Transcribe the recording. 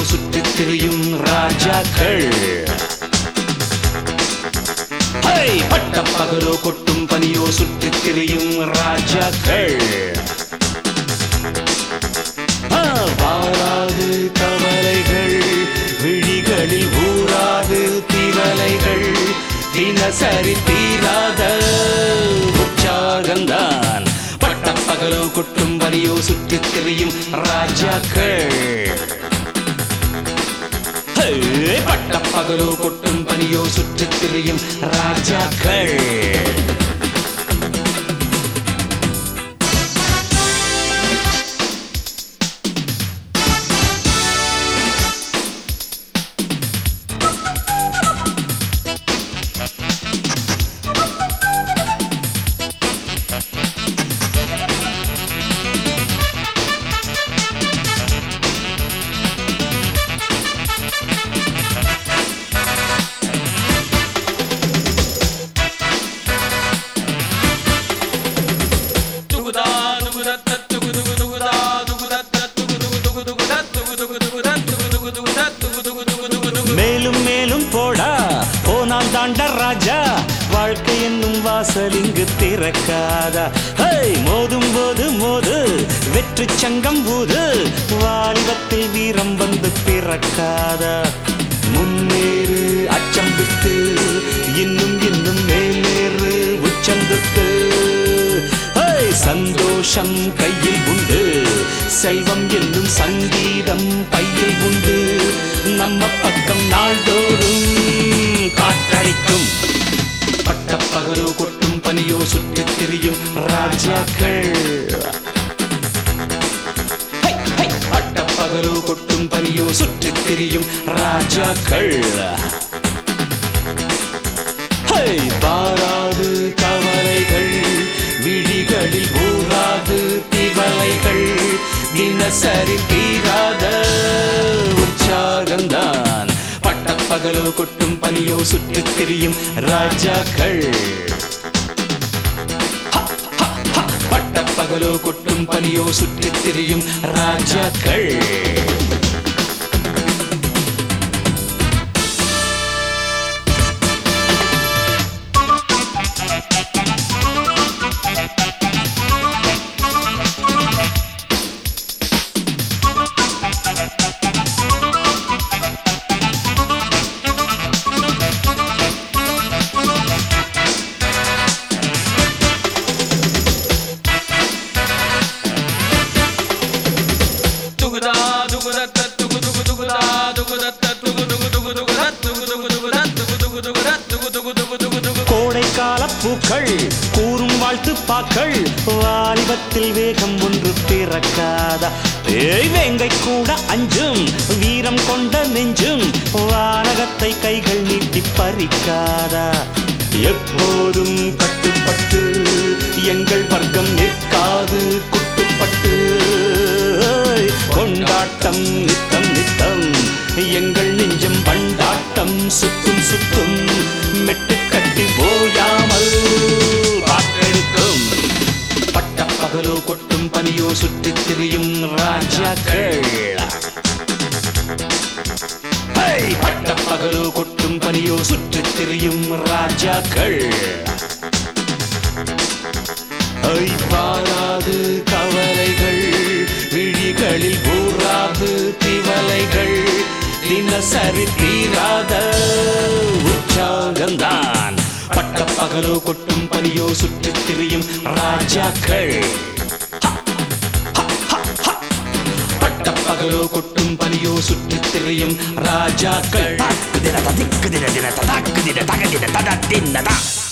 சுற்றித் திரியும் ராஜாக்கள். பட்டப்பகலோ கொட்டும் பனியோ சுற்றித் திரியும் ராஜாக்கள். வாராது கவலைகள் விழிகளில் ஊராது திவலைகள் தினசரி தீராத உற்சாகந்தான். பட்டப்பகலோ கொட்டும் பனியோ சுற்றித் திரியும் ராஜாக்கள். பட்டப்பகலோ கொட்டும் பனியோ சுற்றித் திரியும் ராஜாக்கள். மேலும் மேலும் போடா போனால் தாண்ட ராஜா, வாழ்க்கை என்னும் வாசல் இங்கு திறக்காதா. மோதும் போது மோது வெற்றி சங்கம் ஊது, வாலிபத்தில் வீரம் வந்து பிறக்காதா. முன்னேறு அச்சம் விட்டு இன்னும் இன்னும் மேலேறு உச்சந்துட்டு. சந்தோஷம் கையில் உண்டு, செல்வம் என்னும் சங்கீதம் பையில் உண்டு. நம்ம பக்கம் நாள்தோறும் காற்றடிக்கும். பட்டப்பகலோ கொட்டும் பனியோ சுற்றித் திரியும் ராஜாக்கள். பட்டப்பகலோ கொட்டும் பனியோ சுற்றித் திரியும் ராஜாக்கள். பாராது கவலைகள் விழிகளில் ஊராது திவலைகள் தினசரி தீராத உற்சாகந்தான். பட்டப்பகலோ கொட்டும் பனியோ சுற்றித் திரியும் ராஜாக்கள். பட்டப்பகலோ கொட்டும் பனியோ சுற்றித் திரியும் ராஜாக்கள். கோடைக்கால பூக்கள் கூறும் வாழ்த்து பாக்கள், வாலிபத்தில் வேகம் ஒன்று பிறக்காதா. வேங்கை கூட அஞ்சும் வீரம் கொண்ட நெஞ்சும், வானகத்தை கைகள் நீட்டி பறிக்காதா. எப்போதும் கட்டுப்பட்டு எங்கள் வர்க்கம் நிற்காது குட்டுப்பட்டு. கொண்டாட்டம் நித்தம் நித்தம் எங்கள் நெஞ்சம் பண்டாட்டம் சுத்தும் சுத்தும். மெட்டு கட்டி போயாமல் காற்றெடுக்கும். பட்டப்பகலோ கொட்டும் பனியோ சுற்றித் திரியும் ராஜாக்கள். பட்டப்பகலோ கொட்டும் பனியோ சுற்றித் திரியும் ராஜாக்கள். பாராது கவலைகள் விழிகளில் ஊராது திவலைகள் தினசரி தீராத உற்சாகந்தான். பட்டப்பகலோ கொட்டும் பனியோ சுற்றித் திரியும் ராஜாக்கள். பட்டப்பகலோ கொட்டும் பனியோ சுற்றித் திரியும் ராஜாக்கள்.